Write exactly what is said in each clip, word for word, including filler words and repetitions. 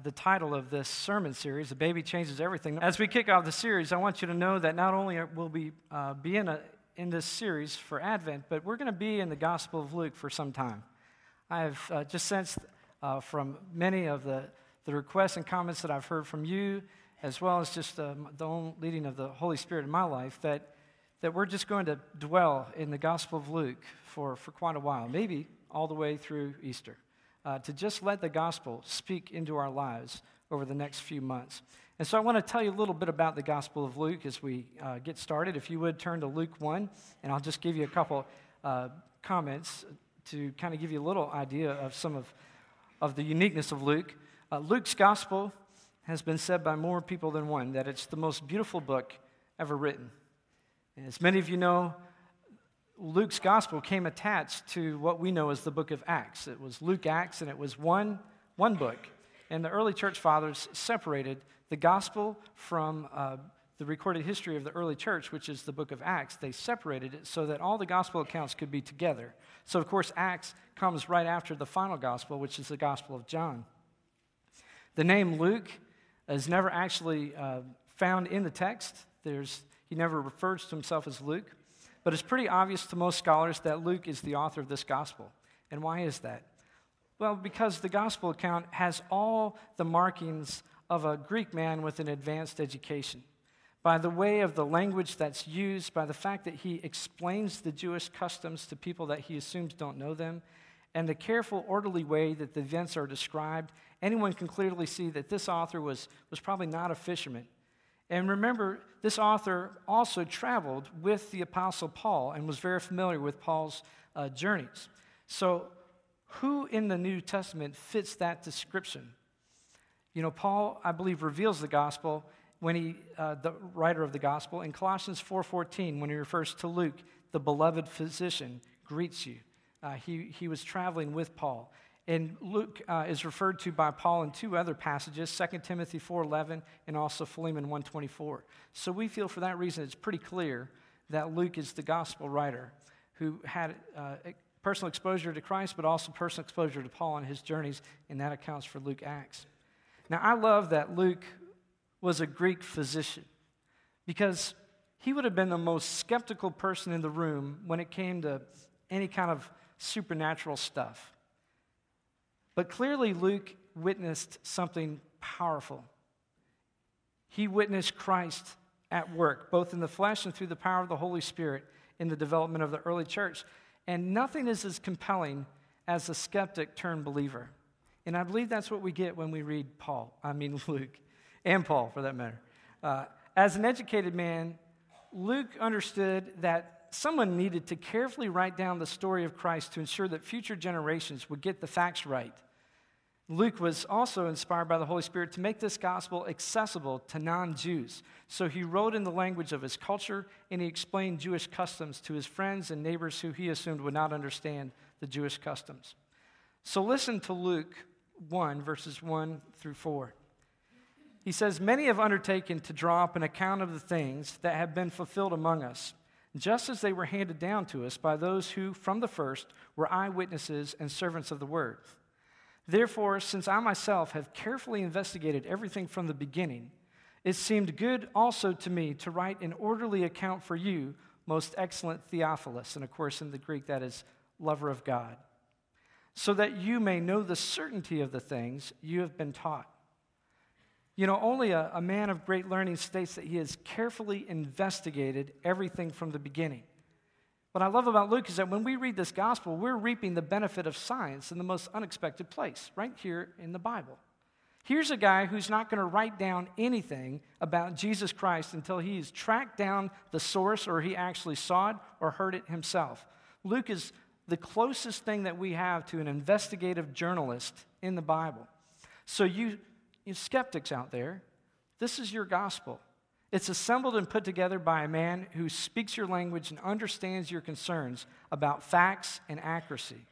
the title of this sermon series, "The Baby Changes Everything." As we kick off the series, I want you to know that not only will we uh, be in, a, in this series for Advent, but we're going to be in the Gospel of Luke for some time. I have uh, just sensed uh, from many of the, the requests and comments that I've heard from you, as well as just uh, the own leading of the Holy Spirit in my life, that, that we're just going to dwell in the Gospel of Luke for, for quite a while, maybe all the way through Easter. Uh, to just let the gospel speak into our lives over the next few months. And so I want to tell you a little bit about the Gospel of Luke as we uh, get started. If you would turn to Luke one, and I'll just give you a couple uh, comments to kind of give you a little idea of some of, of the uniqueness of Luke. Uh, Luke's Gospel has been said by more people than one that it's the most beautiful book ever written. And as many of you know, Luke's gospel came attached to what we know as the book of Acts. It was Luke Acts, and it was one, one book. And the early church fathers separated the gospel from uh, the recorded history of the early church, which is the book of Acts. They separated it so that all the gospel accounts could be together. So, of course, Acts comes right after the final gospel, which is the Gospel of John. The name Luke is never actually uh, found in the text. There's, he never refers to himself as Luke. But it's pretty obvious to most scholars that Luke is the author of this gospel. And why is that? Well, because the gospel account has all the markings of a Greek man with an advanced education. By the way of the language that's used, by the fact that he explains the Jewish customs to people that he assumes don't know them, and the careful, orderly way that the events are described, anyone can clearly see that this author was, was probably not a fisherman. And remember, this author also traveled with the Apostle Paul and was very familiar with Paul's uh, journeys. So who in the New Testament fits that description? You know, Paul, I believe, reveals the gospel when he, uh, the writer of the gospel, in Colossians four fourteen, when he refers to Luke, the beloved physician, greets you. Uh, he, he was traveling with Paul. And Luke uh, is referred to by Paul in two other passages, Second Timothy four eleven and also Philemon one twenty-four. So we feel for that reason it's pretty clear that Luke is the gospel writer who had uh, personal exposure to Christ, but also personal exposure to Paul on his journeys, and that accounts for Luke Acts. Now, I love that Luke was a Greek physician because he would have been the most skeptical person in the room when it came to any kind of supernatural stuff. But clearly, Luke witnessed something powerful. He witnessed Christ at work, both in the flesh and through the power of the Holy Spirit in the development of the early church. And nothing is as compelling as a skeptic turned believer. And I believe that's what we get when we read Paul, I mean Luke, and Paul for that matter. Uh, as an educated man, Luke understood that someone needed to carefully write down the story of Christ to ensure that future generations would get the facts right. Luke was also inspired by the Holy Spirit to make this gospel accessible to non-Jews. So he wrote in the language of his culture, and he explained Jewish customs to his friends and neighbors who he assumed would not understand the Jewish customs. So listen to Luke one, verses one through four. He says, "Many have undertaken to draw up an account of the things that have been fulfilled among us, just as they were handed down to us by those who, from the first, were eyewitnesses and servants of the word. Therefore, since I myself have carefully investigated everything from the beginning, it seemed good also to me to write an orderly account for you, most excellent Theophilus," and of course in the Greek that is lover of God, "so that you may know the certainty of the things you have been taught." You know, only a, a man of great learning states that he has carefully investigated everything from the beginning. What I love about Luke is that when we read this gospel, we're reaping the benefit of science in the most unexpected place, right here in the Bible. Here's a guy who's not going to write down anything about Jesus Christ until he's tracked down the source or he actually saw it or heard it himself. Luke is the closest thing that we have to an investigative journalist in the Bible. So you, you skeptics out there, this is your gospel. It's assembled and put together by a man who speaks your language and understands your concerns about facts and accuracy.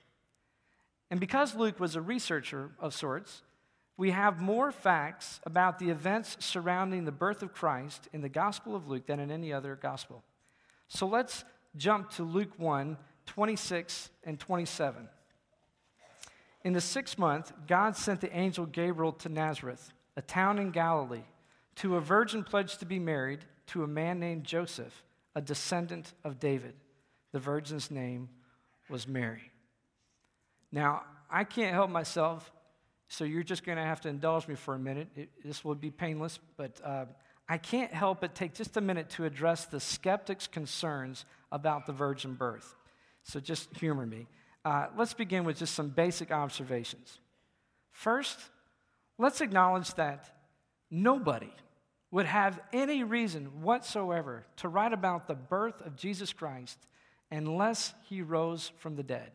And because Luke was a researcher of sorts, we have more facts about the events surrounding the birth of Christ in the Gospel of Luke than in any other gospel. So let's jump to Luke one, twenty-six and twenty-seven. In the sixth month, God sent the angel Gabriel to Nazareth, a town in Galilee, to a virgin pledged to be married to a man named Joseph, a descendant of David. The virgin's name was Mary. Now, I can't help myself, so you're just going to have to indulge me for a minute. It, this will be painless, but uh, I can't help but take just a minute to address the skeptics' concerns about the virgin birth. So just humor me. Uh, let's begin with just some basic observations. First, let's acknowledge that nobody would have any reason whatsoever to write about the birth of Jesus Christ unless he rose from the dead.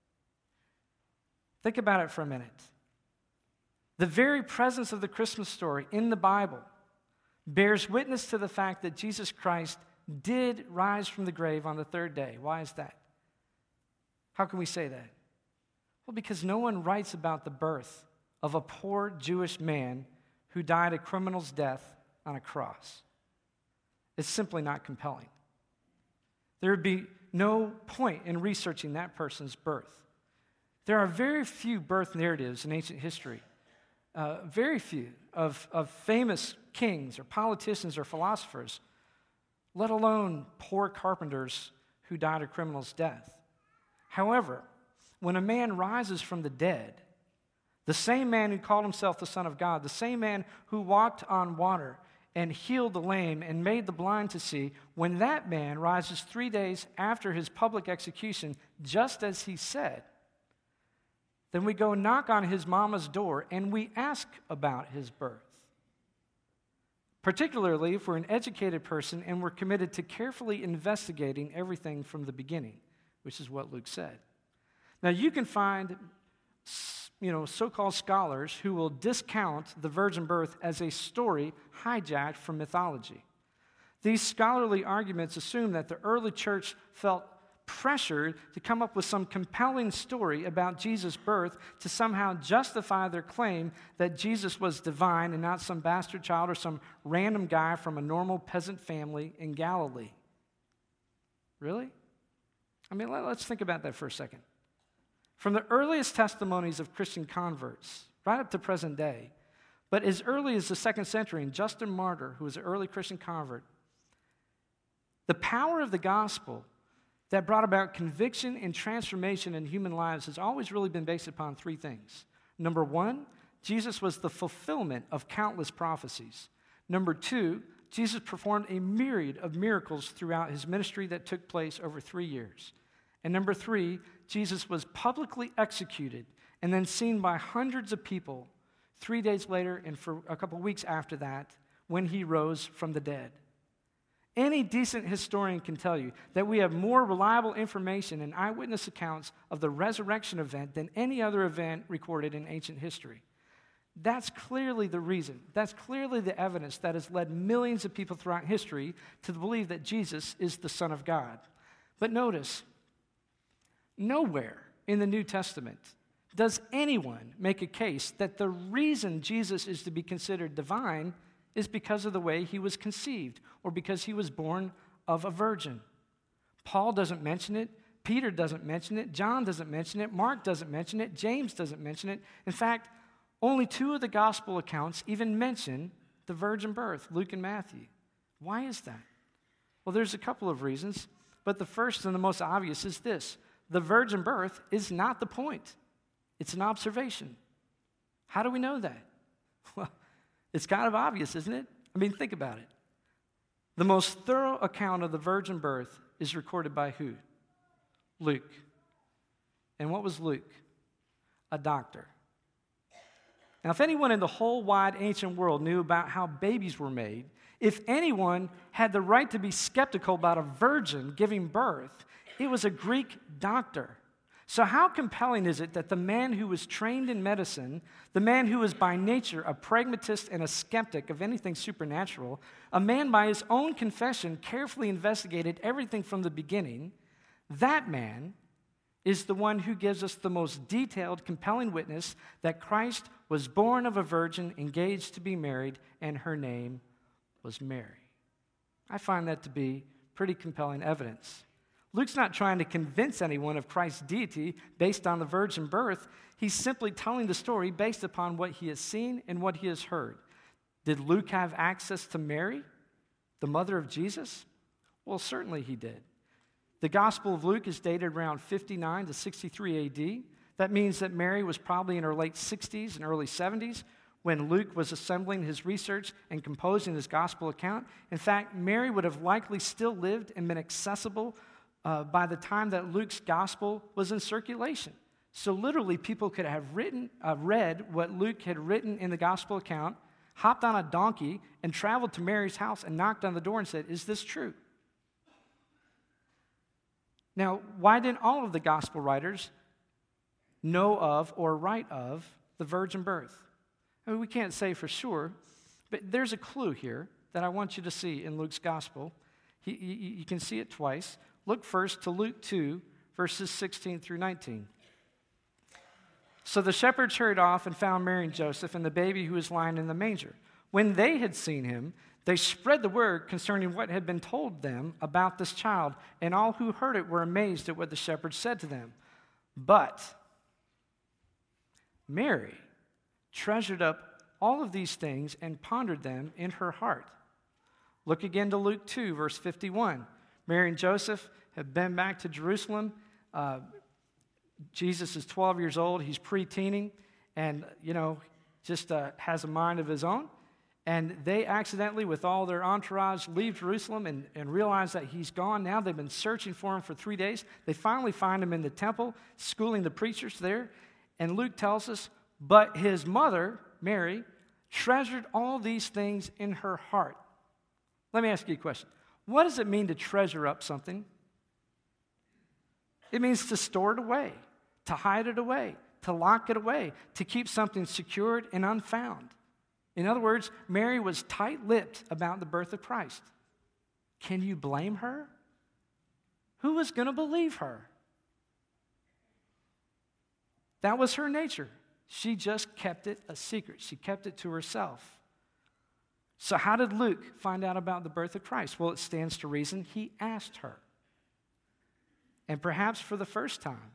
Think about it for a minute. The very presence of the Christmas story in the Bible bears witness to the fact that Jesus Christ did rise from the grave on the third day. Why is that? How can we say that? Well, because no one writes about the birth of a poor Jewish man who died a criminal's death on a cross. It's simply not compelling. There would be no point in researching that person's birth. There are very few birth narratives in ancient history, uh, very few of, of famous kings or politicians or philosophers, let alone poor carpenters who died a criminal's death. However, when a man rises from the dead, the same man who called himself the Son of God, the same man who walked on water and healed the lame and made the blind to see, when that man rises three days after his public execution, just as he said, then we go knock on his mama's door and we ask about his birth. Particularly if we're an educated person and we're committed to carefully investigating everything from the beginning, which is what Luke said. Now, you can find, you know, so-called scholars who will discount the virgin birth as a story hijacked from mythology. These scholarly arguments assume that the early church felt pressured to come up with some compelling story about Jesus' birth to somehow justify their claim that Jesus was divine and not some bastard child or some random guy from a normal peasant family in Galilee. Really? I mean, let's think about that for a second. From the earliest testimonies of Christian converts, right up to present day, but as early as the second century, and Justin Martyr, who was an early Christian convert, the power of the gospel that brought about conviction and transformation in human lives has always really been based upon three things. Number one, Jesus was the fulfillment of countless prophecies. Number two, Jesus performed a myriad of miracles throughout his ministry that took place over three years. And number three, Jesus was publicly executed and then seen by hundreds of people three days later and for a couple weeks after that when he rose from the dead. Any decent historian can tell you that we have more reliable information and eyewitness accounts of the resurrection event than any other event recorded in ancient history. That's clearly the reason. That's clearly the evidence that has led millions of people throughout history to believe that Jesus is the Son of God. But notice, nowhere in the New Testament does anyone make a case that the reason Jesus is to be considered divine is because of the way he was conceived or because he was born of a virgin. Paul doesn't mention it. Peter doesn't mention it. John doesn't mention it. Mark doesn't mention it. James doesn't mention it. In fact, only two of the gospel accounts even mention the virgin birth, Luke and Matthew. Why is that? Well, there's a couple of reasons, but the first and the most obvious is this. The virgin birth is not the point. It's an observation. How do we know that? Well, it's kind of obvious, isn't it? I mean, think about it. The most thorough account of the virgin birth is recorded by who? Luke. And what was Luke? A doctor. Now, if anyone in the whole wide ancient world knew about how babies were made, if anyone had the right to be skeptical about a virgin giving birth, it was a Greek doctor. So how compelling is it that the man who was trained in medicine, the man who was by nature a pragmatist and a skeptic of anything supernatural, a man by his own confession carefully investigated everything from the beginning, that man is the one who gives us the most detailed, compelling witness that Christ was born of a virgin, engaged to be married, and her name was Mary. I find that to be pretty compelling evidence. Luke's not trying to convince anyone of Christ's deity based on the virgin birth. He's simply telling the story based upon what he has seen and what he has heard. Did Luke have access to Mary, the mother of Jesus? Well, certainly he did. The Gospel of Luke is dated around fifty-nine to sixty-three A D. That means that Mary was probably in her late sixties and early seventies when Luke was assembling his research and composing his gospel account. In fact, Mary would have likely still lived and been accessible uh, by the time that Luke's gospel was in circulation. So literally, people could have written, uh, read what Luke had written in the gospel account, hopped on a donkey, and traveled to Mary's house and knocked on the door and said, "Is this true?" Now, why didn't all of the gospel writers know of or write of the virgin birth? I mean, we can't say for sure, but there's a clue here that I want you to see in Luke's gospel. He, you, you can see it twice. Look first to Luke two, verses sixteen through nineteen. So the shepherds hurried off and found Mary and Joseph and the baby who was lying in the manger. When they had seen him, they spread the word concerning what had been told them about this child, and all who heard it were amazed at what the shepherds said to them. But Mary treasured up all of these things and pondered them in her heart. Look again to Luke two, verse fifty-one. Mary and Joseph have been back to Jerusalem. Uh, Jesus is twelve years old. He's pre-teening and, you know, just uh, has a mind of his own. And they accidentally, with all their entourage, leave Jerusalem and, and realize that he's gone. Now they've been searching for him for three days. They finally find him in the temple, schooling the preachers there. And Luke tells us, but his mother, Mary, treasured all these things in her heart. Let me ask you a question. What does it mean to treasure up something? It means to store it away, to hide it away, to lock it away, to keep something secured and unfound. In other words, Mary was tight-lipped about the birth of Christ. Can you blame her? Who was going to believe her? That was her nature. She just kept it a secret. She kept it to herself. So how did Luke find out about the birth of Christ? Well, it stands to reason he asked her. And perhaps for the first time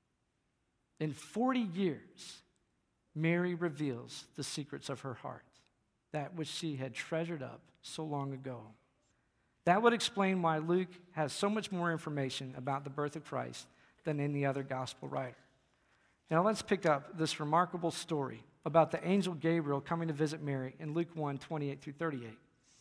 in forty years, Mary reveals the secrets of her heart, that which she had treasured up so long ago. That would explain why Luke has so much more information about the birth of Christ than any other gospel writer. Now let's pick up this remarkable story about the angel Gabriel coming to visit Mary in Luke one, twenty-eight through thirty-eight.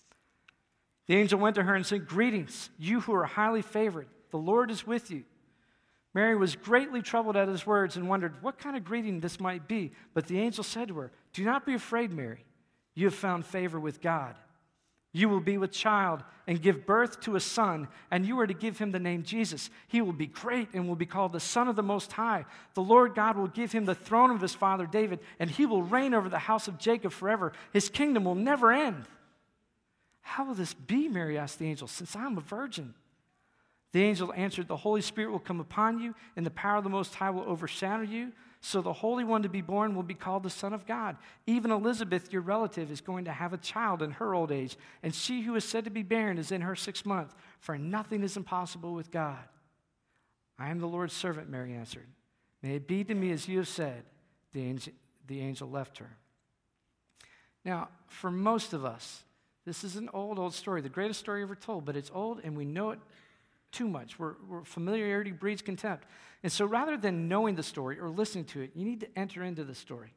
The angel went to her and said, "Greetings, you who are highly favored. The Lord is with you." Mary was greatly troubled at his words and wondered what kind of greeting this might be. But the angel said to her, "Do not be afraid, Mary. You have found favor with God. You will be with child and give birth to a son, and you are to give him the name Jesus. He will be great and will be called the Son of the Most High. The Lord God will give him the throne of his father David, and he will reign over the house of Jacob forever. His kingdom will never end." "How will this be," Mary asked the angel, "since I am a virgin?" The angel answered, "The Holy Spirit will come upon you, and the power of the Most High will overshadow you. So the Holy One to be born will be called the Son of God. Even Elizabeth, your relative, is going to have a child in her old age, and she who is said to be barren is in her sixth month, for nothing is impossible with God." "I am the Lord's servant," Mary answered. "May it be to me as you have said." The angel, the angel left her. Now, for most of us, this is an old, old story, the greatest story ever told, but it's old and we know it too much. We're, we're, familiarity breeds contempt. And so rather than knowing the story or listening to it, you need to enter into the story.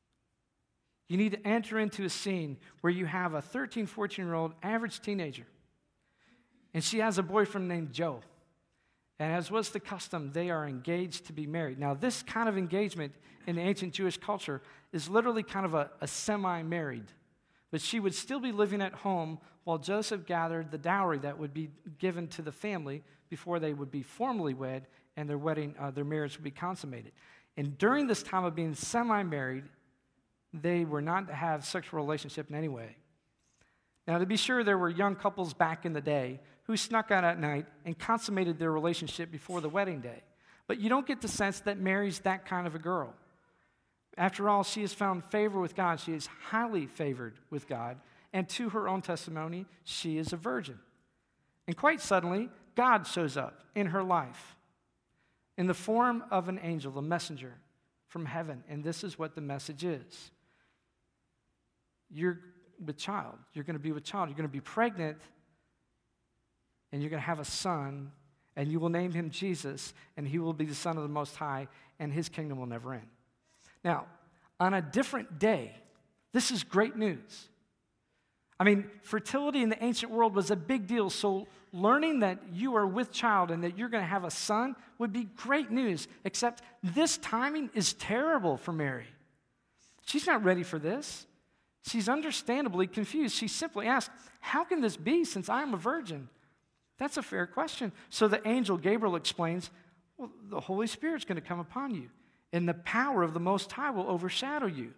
You need to enter into a scene where you have a thirteen, fourteen-year-old average teenager, and she has a boyfriend named Joe. And as was the custom, they are engaged to be married. Now, this kind of engagement in the ancient Jewish culture is literally kind of a, a semi-married. But she would still be living at home while Joseph gathered the dowry that would be given to the family before they would be formally wed and their wedding, uh, their marriage would be consummated. And during this time of being semi-married, they were not to have sexual relationship in any way. Now, to be sure, there were young couples back in the day who snuck out at night and consummated their relationship before the wedding day. But you don't get the sense that Mary's that kind of a girl. After all, she has found favor with God. She is highly favored with God. And to her own testimony, she is a virgin. And quite suddenly, God shows up in her life in the form of an angel, a messenger from heaven. And this is what the message is. You're with child. You're going to be with child. You're going to be pregnant, and you're going to have a son, and you will name him Jesus, and he will be the Son of the Most High, and his kingdom will never end. Now, on a different day, this is great news. I mean, fertility in the ancient world was a big deal, so learning that you are with child and that you're going to have a son would be great news, except this timing is terrible for Mary. She's not ready for this. She's understandably confused. She simply asks, how can this be since I am a virgin? That's a fair question. So the angel Gabriel explains, well, the Holy Spirit's going to come upon you, and the power of the Most High will overshadow you.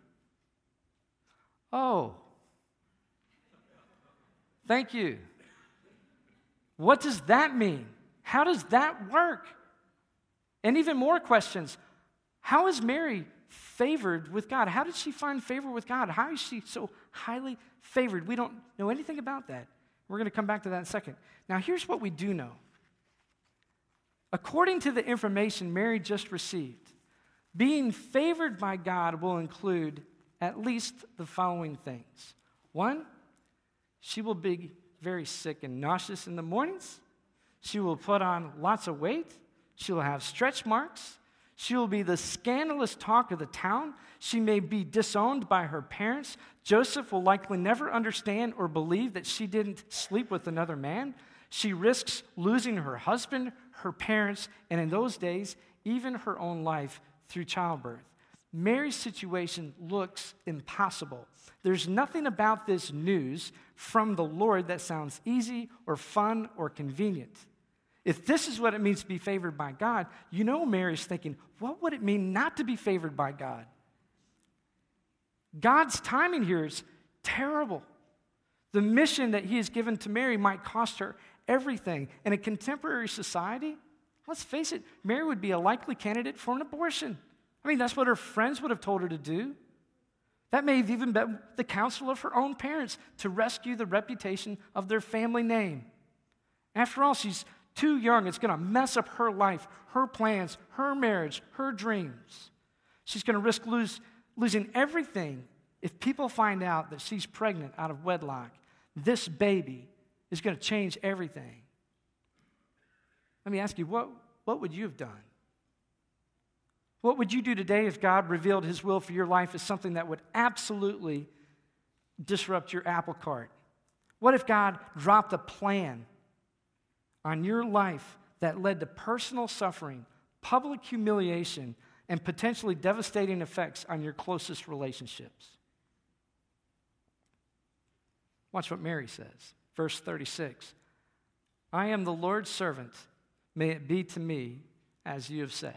Oh, thank you. What does that mean? How does that work? And even more questions. How is Mary favored with God? How did she find favor with God? How is she so highly favored? We don't know anything about that. We're going to come back to that in a second. Now, here's what we do know. According to the information Mary just received, being favored by God will include at least the following things. One, she will be very sick and nauseous in the mornings. She will put on lots of weight. She will have stretch marks. She will be the scandalous talk of the town. She may be disowned by her parents. Joseph will likely never understand or believe that she didn't sleep with another man. She risks losing her husband, her parents, and in those days, even her own life through childbirth. Mary's situation looks impossible. There's nothing about this news from the Lord that sounds easy or fun or convenient. If this is what it means to be favored by God, you know Mary's thinking, what would it mean not to be favored by God? God's timing here is terrible. The mission that he has given to Mary might cost her everything. In a contemporary society, let's face it, Mary would be a likely candidate for an abortion. I mean, that's what her friends would have told her to do. That may have even been the counsel of her own parents to rescue the reputation of their family name. After all, she's too young. It's going to mess up her life, her plans, her marriage, her dreams. She's going to risk lose, losing everything if people find out that she's pregnant out of wedlock. This baby is going to change everything. Let me ask you, what, what would you have done? What would you do today if God revealed his will for your life as something that would absolutely disrupt your apple cart? What if God dropped a plan on your life that led to personal suffering, public humiliation, and potentially devastating effects on your closest relationships? Watch what Mary says. Verse thirty-six. I am the Lord's servant. May it be to me as you have said.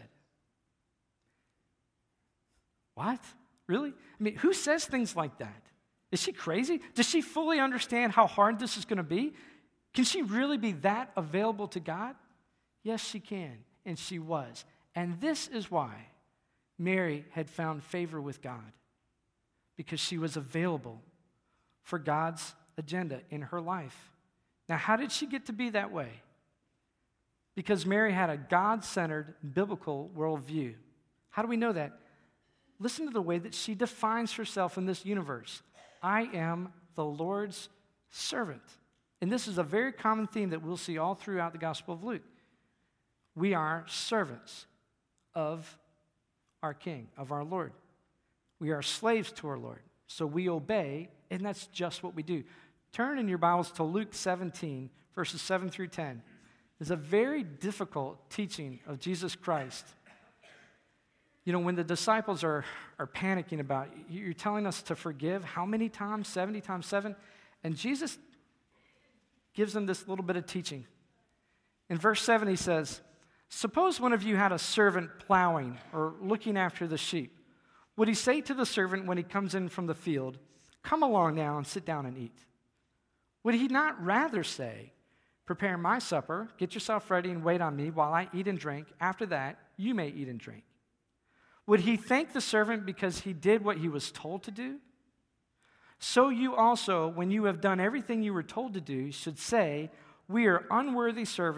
What? Really? I mean, who says things like that? Is she crazy? Does she fully understand how hard this is going to be? Can she really be that available to God? Yes, she can, and she was. And this is why Mary had found favor with God, because she was available for God's agenda in her life. Now, how did she get to be that way? Because Mary had a God-centered biblical worldview. How do we know that? Listen to the way that she defines herself in this universe. I am the Lord's servant. And this is a very common theme that we'll see all throughout the Gospel of Luke. We are servants of our King, of our Lord. We are slaves to our Lord. So we obey, and that's just what we do. Turn in your Bibles to Luke seventeen, verses seven through ten. It's a very difficult teaching of Jesus Christ. You know, when the disciples are, are panicking about, you're telling us to forgive how many times? seventy times seven? And Jesus gives them this little bit of teaching. In verse seven, he says, suppose one of you had a servant plowing or looking after the sheep. Would he say to the servant when he comes in from the field, come along now and sit down and eat? Would he not rather say, prepare my supper, get yourself ready and wait on me while I eat and drink. After that, you may eat and drink. Would he thank the servant because he did what he was told to do? So you also, when you have done everything you were told to do, should say, we are unworthy servants.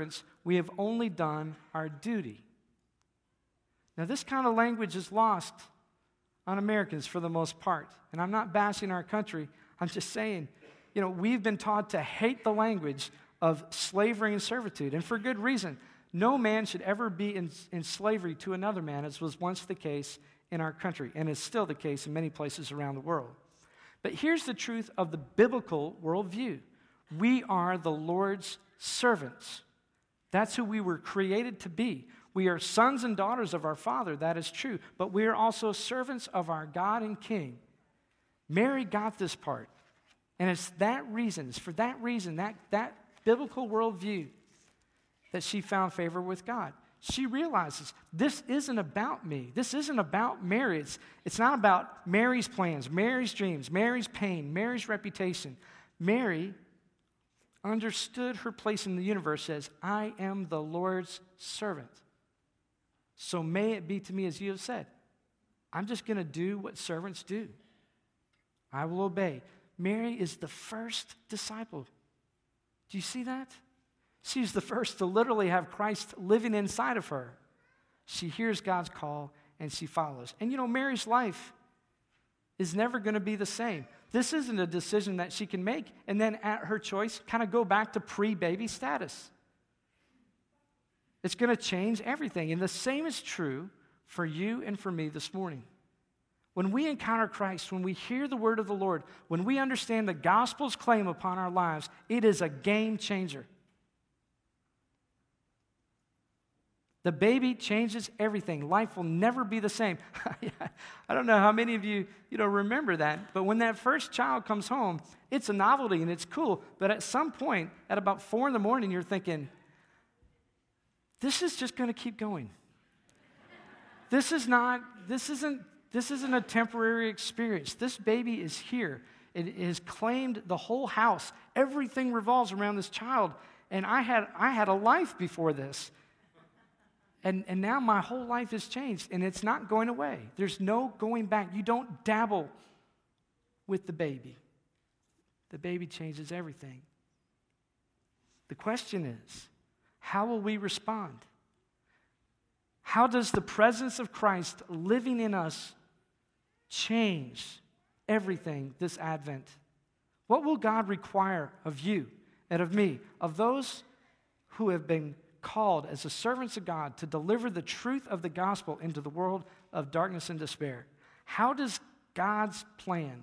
We have only done our duty. Now, this kind of language is lost on Americans for the most part. And I'm not bashing our country. I'm just saying, you know, we've been taught to hate the language of slavery and servitude, and for good reason. No man should ever be in, in slavery to another man, as was once the case in our country, and is still the case in many places around the world. But here's the truth of the biblical worldview. We are the Lord's servants. That's who we were created to be. We are sons and daughters of our Father, that is true, but we are also servants of our God and King. Mary got this part, and it's that reason, it's for that reason, that, that biblical worldview, that she found favor with God. She realizes this isn't about me. This isn't about Mary. It's, it's not about Mary's plans, Mary's dreams, Mary's pain, Mary's reputation. Mary understood her place in the universe as, I am the Lord's servant. So may it be to me as you have said. I'm just going to do what servants do. I will obey. Mary is the first disciple. Do you see that? She's the first to literally have Christ living inside of her. She hears God's call and she follows. And you know, Mary's life is never going to be the same. This isn't a decision that she can make and then at her choice kind of go back to pre-baby status. It's going to change everything. And the same is true for you and for me this morning. When we encounter Christ, when we hear the word of the Lord, when we understand the gospel's claim upon our lives, it is a game changer. The baby changes everything. Life will never be the same. I don't know how many of you, you know, remember that, but when that first child comes home, it's a novelty and it's cool, but at some point, at about four in the morning, you're thinking, this is just going to keep going. This is not, this isn't, this isn't a temporary experience. This baby is here. It has claimed the whole house. Everything revolves around this child, and I had, I had a life before this. And, and now my whole life has changed, and it's not going away. There's no going back. You don't dabble with the baby. The baby changes everything. The question is, how will we respond? How does the presence of Christ living in us change everything this Advent? What will God require of you and of me, of those who have been called as the servants of God to deliver the truth of the gospel into the world of darkness and despair? How does God's plan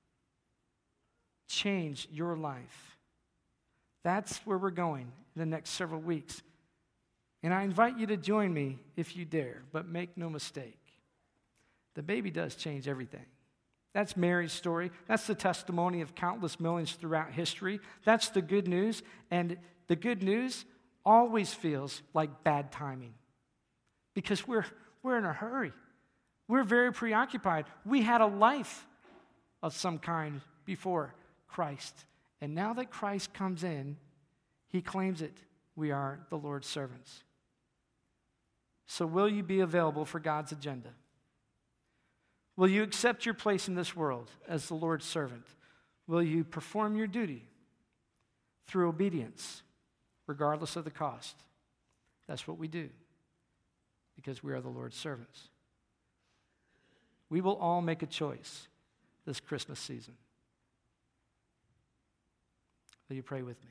change your life? That's where we're going in the next several weeks. And I invite you to join me if you dare, but make no mistake. The baby does change everything. That's Mary's story. That's the testimony of countless millions throughout history. That's the good news. And the good news always feels like bad timing because we're, we're in a hurry. We're very preoccupied. We had a life of some kind before Christ. And now that Christ comes in, he claims it. We are the Lord's servants. So will you be available for God's agenda? Will you accept your place in this world as the Lord's servant? Will you perform your duty through obedience, regardless of the cost? That's what we do because we are the Lord's servants. We will all make a choice this Christmas season. Will you pray with me?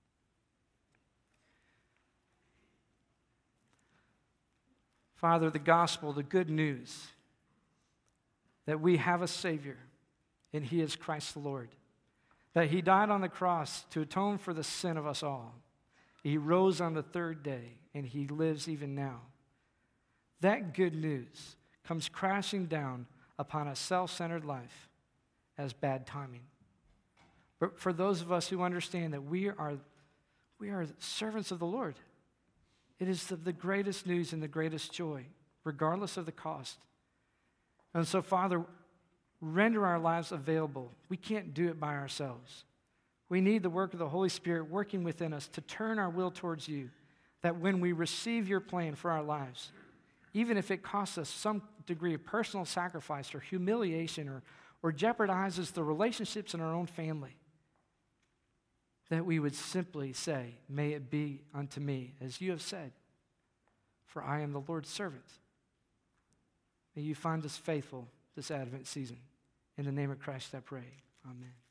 Father, the gospel, the good news that we have a Savior and he is Christ the Lord, that he died on the cross to atone for the sin of us all. He rose on the third day and he lives even now. That good news comes crashing down upon a self-centered life as bad timing. But for those of us who understand that we are, we are servants of the Lord, it is the, the greatest news and the greatest joy, regardless of the cost. And so, Father, render our lives available. We can't do it by ourselves. We need the work of the Holy Spirit working within us to turn our will towards you, that when we receive your plan for our lives, even if it costs us some degree of personal sacrifice or humiliation or, or jeopardizes the relationships in our own family, that we would simply say, may it be unto me, as you have said, for I am the Lord's servant. May you find us faithful this Advent season. In the name of Christ I pray. Amen.